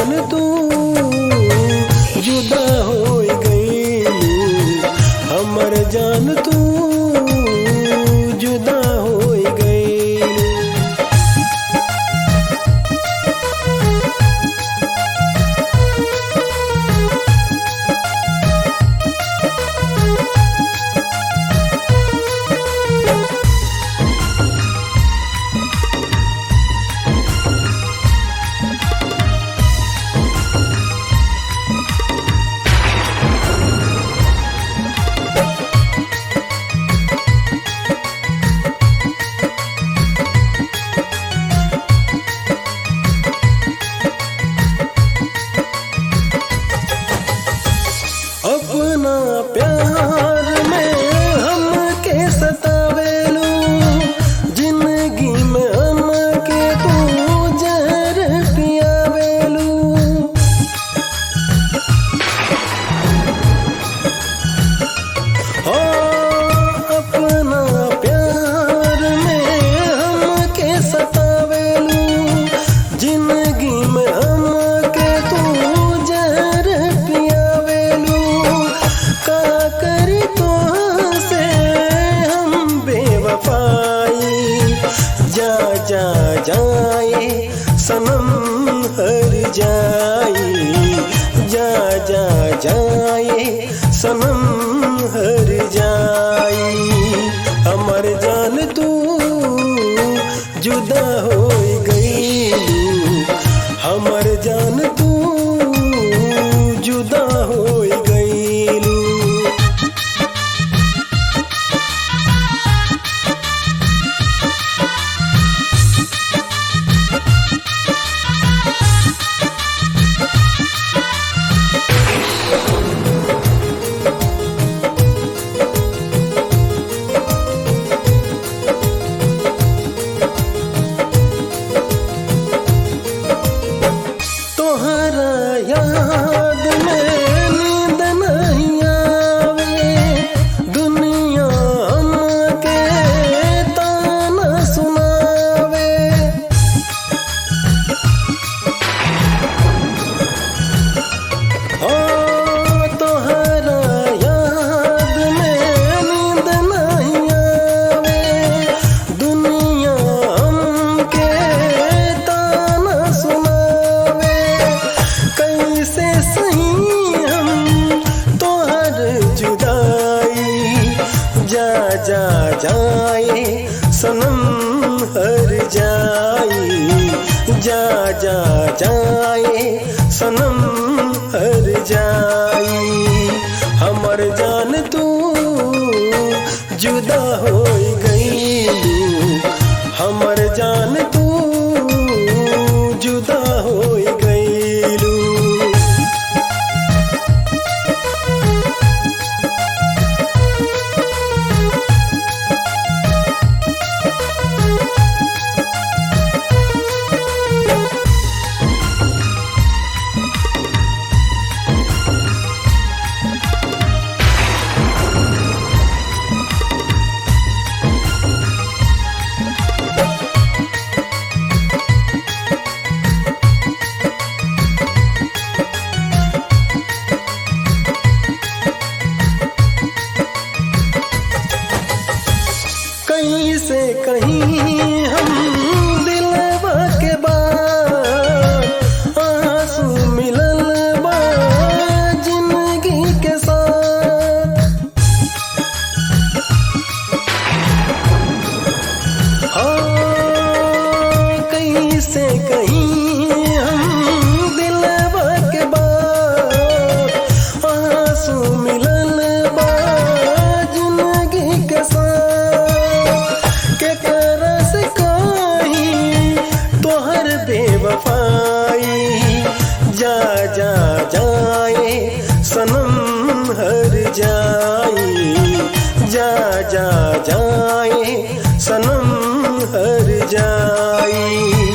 जान तू जुदा हो गई, हमर जान तू जुदा हो गई। अपना प्यार में हमके सतावेलू, जिंदगी में हमके तू जहर पियावेलू। हो अपना प्यार में हमके सतावेलू, जिंदगी में हमके तू जहर पियावेलू। का करी तो से हम बेवफाई, जा जा जाए सनम हर जाई, जा जा जाए सनम हर जाई। हमर जान तू जुदा हो गई, हमर जान तू जुदा हो गई। तोहरा याद में नींद नहीं आवे, दुनिया हमके ताना सुनावे। ओ तोहरा याद में नींद नहीं आवे, दुनिया हमके ताना सुनावे। कैसे सही हम तोहर जुदाई, जा जा जाए सनम हर जाई, जा जा जाए सनम हर जाई। हमर जान तू जुदा हो गई, हमर जान तू जुदा हो गई। कहीं से कहीं हम दिलवा के बाद आंसू मिलल बा जिंदगी के साथ। हाँ कहीं से कहीं हम दिलवा के बाद आंसू मिलल बा जिंदगी के साथ। बेवफाई, जा जा जाए सनम हर जाई, जा जा जाए सनम हर जाई।